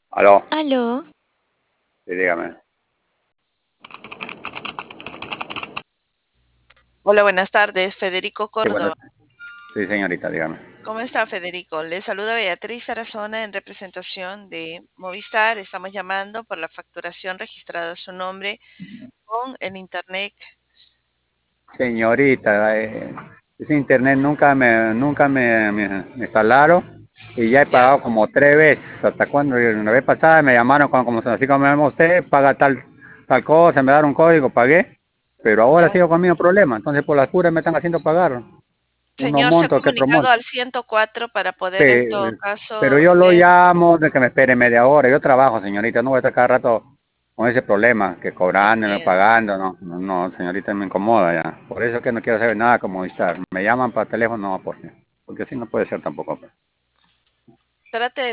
Aló, Aló, sí, dígame. Hola, buenas tardes, Federico Sí, bueno, Córdoba. sí, señorita, dígame. ¿Cómo está, Federico? Le saluda Beatriz Tarazona en representación de Movistar. Estamos llamando por la facturación registrada a su nombre con el Internet. Señorita, ese internet nunca me instalaron y ya he Ya, pagado como 3 veces. ¿Hasta cuando? Una vez pasada me llamaron como así como me llama usted, paga tal cosa, me dieron un código, pagué, pero ahora ya. sigo con el mismo problema. Entonces por las puras me están haciendo pagar unos Señor, se ha montos que otros comunicado montos. al 104 para poder en todo Pe- Pero caso yo lo ver. llamo de que me espere media hora. Yo trabajo, señorita, no voy a estar cada rato con ese problema, que cobrándome, Entiendo. pagando, no, no, no, señorita, me incomoda ya. Por eso es que no quiero saber nada como estar. Me llaman para teléfono, no, porque así no puede ser tampoco. Trate